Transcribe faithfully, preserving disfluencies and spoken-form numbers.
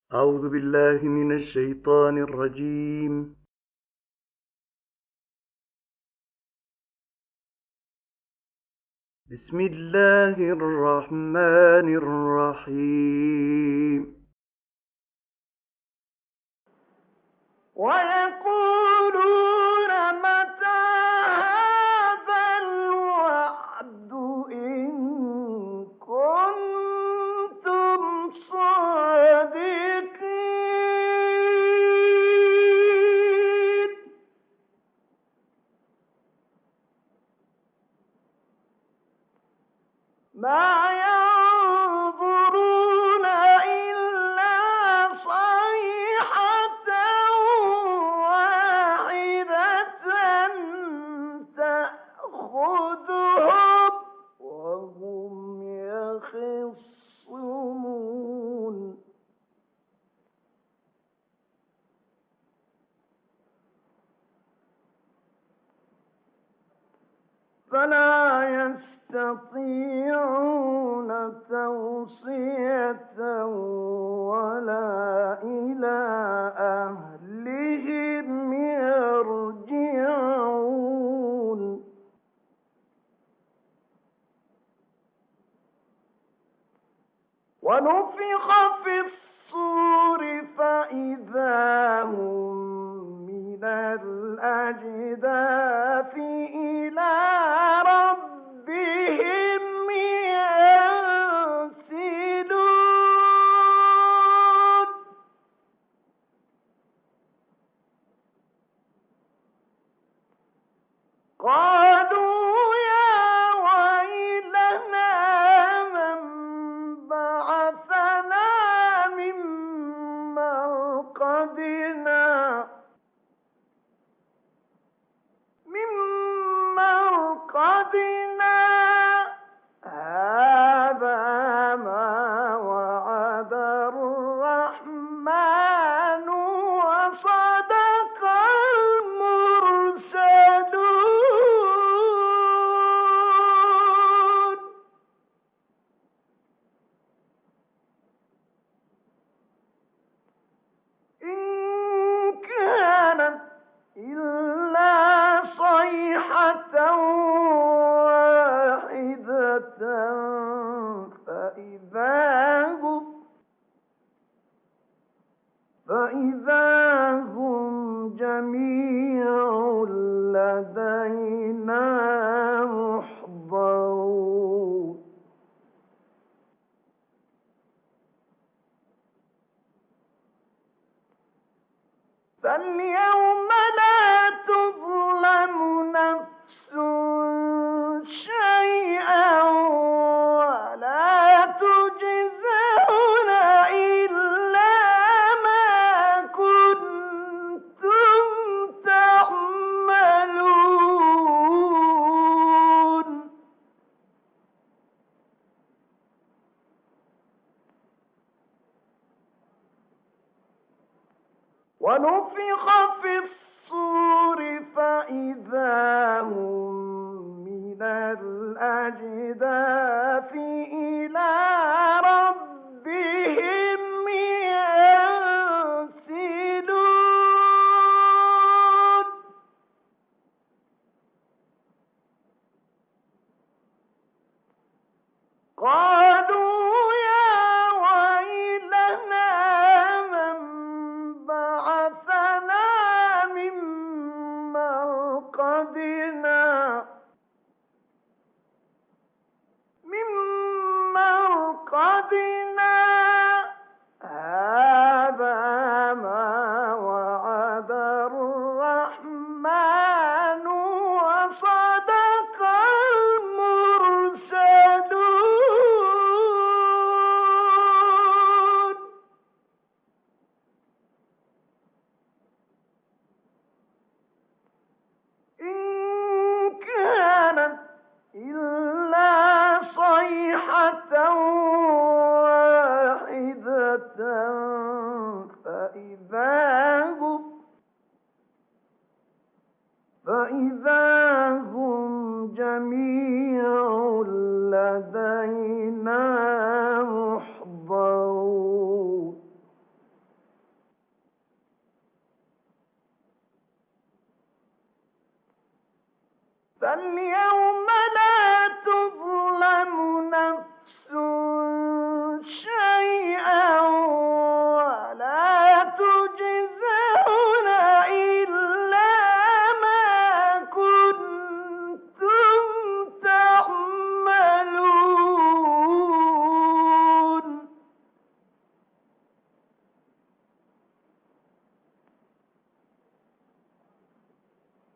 أعوذ بالله من الشيطان الرجيم. بسم الله الرحمن الرحيم. ويقولون متى هذا الوعد إن كنتم صادقين. ما ينظرون إلا صيحة واحدة تأخذهم وهم يخصمون. فلا يستطيعون توصية ولا إلى أهلهم يرجعون. ونفخ في الصور فإذا هم من الأجداث إلى ربهم ينسلون. قالوا يا ويلنا من بعثنا من مرقدنا من مرقدنا هذا ما وعد الرحمن وصدق المرسلون. إن كانت إلا صيحة واحدة فإذا هم فإذا هم جميع لدينا محضرون. فاليوم لا تظلم نفس شيئا ولا تجزون إلا ما كنتم تعملون. ونفخ في الصور فإذا هم من الأجداث إلى ربهم ينسلون. قالوا يا ويلنا من بعثنا من مرقدنا من مرقدنا هذا ما وعد الرحمن وصدق المرسلون. إن كانت إلا صيحة واحدة فإذا هم فإذا هم جميع لدينا محضرون.